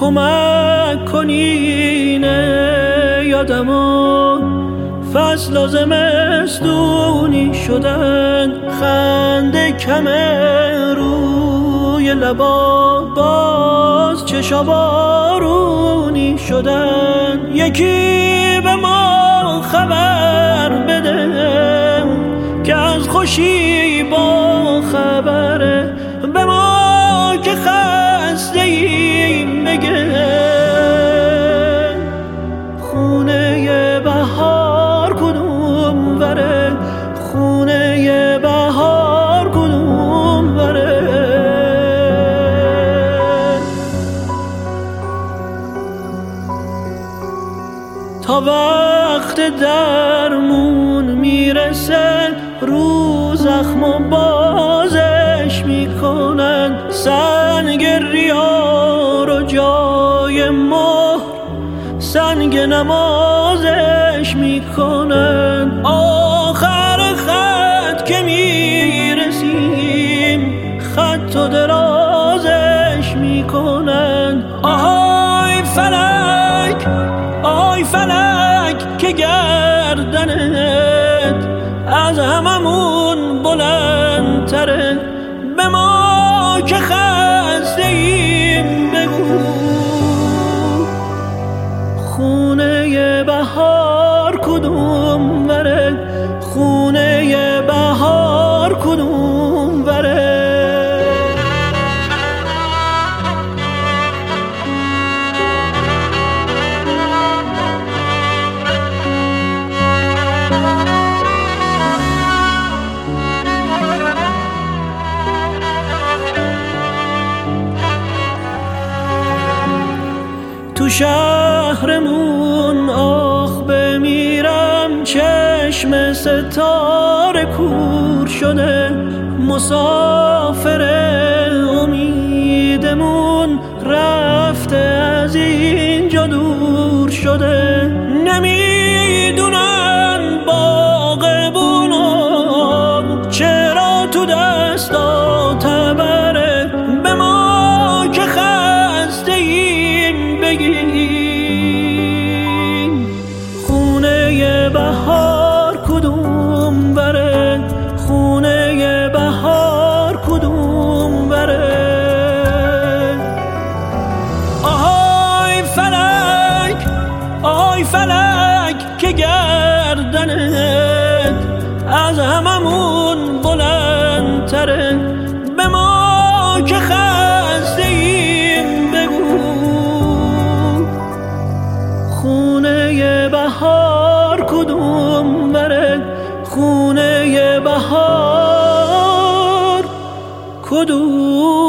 کمک کنین یادمو فصل و زمستونی شدن، خنده کم روی لبا باز چشا بارونی شدن. یکی به ما خبر بده که از خوشی با خبره، به ما که خسته ایم بگه خونه بهار کدوم وره، خونه بهار کدوم وره. تا وقت درمون میرسه رو زخم و بازش میکنن، سنگ ریا رو جای مهر سنگ نمازش میکنن. آخر خط که میرسیم خط و درازش میکنن. آهای فلک، آی فلک که گردنت از هممون بلندتره، به ما که خسته ایم بگو خونه بهار کدوم وره، خونه بهار کدوم وره. تو شهرمون آخ بمیرم، چشم ستاره کور شده، مسافر امیدمون رفته از اینجا دور شده. نمیدونن باغبونا چرا تو دستا تبره، به ما که خسته ایم بگین خونه بهار کدوم وره، خونه بهار کدوم وره. آهای فلک، آی فلک که گردنت از هممون بلندتره، به ما که خسته ایم بگو خونه بهار کدوم وره، خونه بهار کدوم